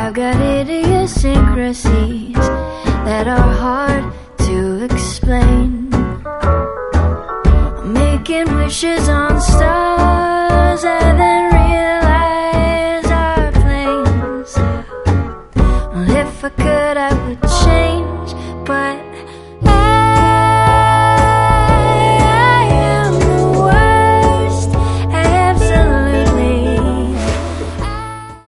I've got idiosyncrasies that are hard to explain. I'm making wishes on stars that